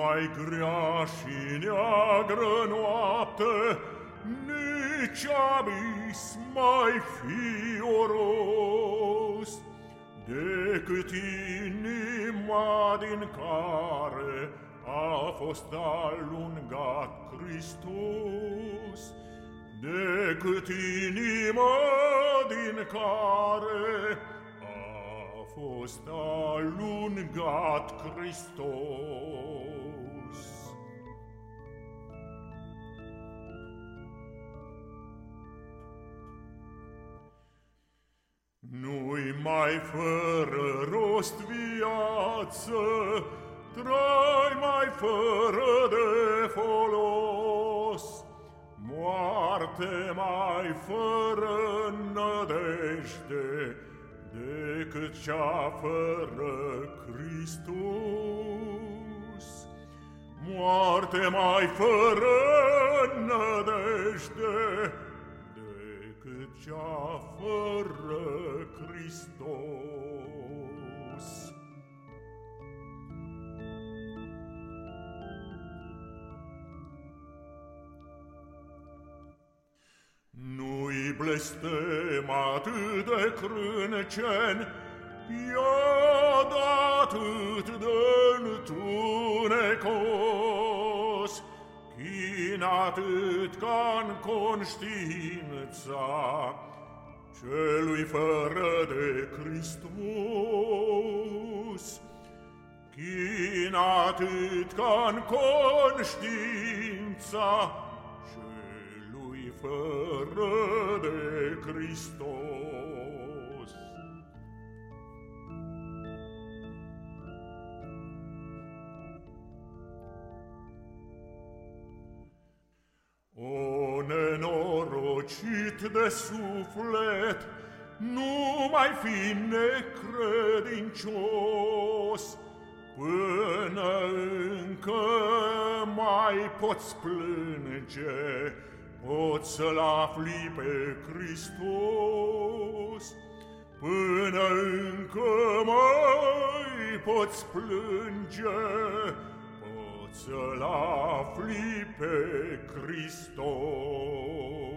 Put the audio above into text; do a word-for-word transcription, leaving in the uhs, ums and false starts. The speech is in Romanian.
mai grea și neagră noapte, nici abis mai fioros, decât inima din care a fost alungat Hristos, decât inima din care a fost alungat Hristos. Nu-i mai fără rost viață, trai mai fără de folos, moarte mai fără nădejde decât cea fără Hristos. Moarte mai fără nădejde decât cea fără Hristos. Nu-i blestem atât de crâncen, iad atât de întunecos, chin atât ca-n conștiința celui fără de Hristos, chin atât ca-n conștiința celui fără de Hristos. O nenorocit de suflet, nu mai fi necredincios, până încă mai poți plânge, poți să-L afli pe Hristos. Până încă mai poți plânge, poți să-L afli pe Hristos.